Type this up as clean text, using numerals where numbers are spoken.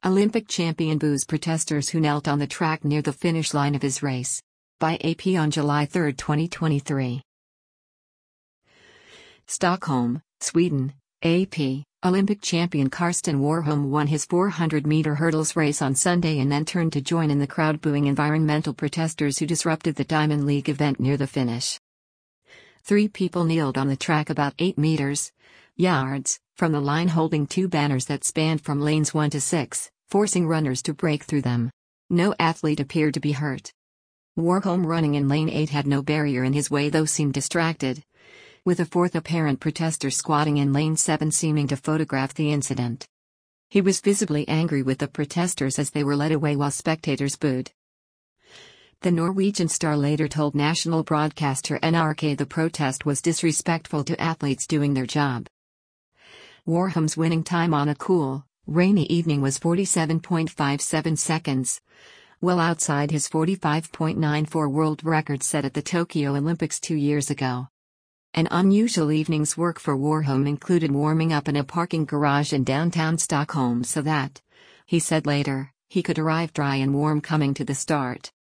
Olympic champion boos protesters who knelt on the track near the finish line of his race. By AP on July 3, 2023. Stockholm, Sweden, AP. Olympic champion Karsten Warholm won his 400-meter hurdles race on Sunday and then turned to join in the crowd booing environmental protesters who disrupted the Diamond League event near the finish. 3 people kneeled on the track about 8 yards from the line, holding 2 banners that spanned from lanes 1 to 6, forcing runners to break through them. No athlete appeared to be hurt. Warholm, running in lane 8, had no barrier in his way, though seemed distracted, with a 4th apparent protester squatting in lane 7 seeming to photograph the incident. He was visibly angry with the protesters as they were led away while spectators booed. The Norwegian star later told national broadcaster NRK the protest was disrespectful to athletes doing their job. Warholm's winning time on a cool, rainy evening was 47.57 seconds, well outside his 45.94 world record set at the Tokyo Olympics 2 years ago. An unusual evening's work for Warholm included warming up in a parking garage in downtown Stockholm so that, he said later, he could arrive dry and warm coming to the start.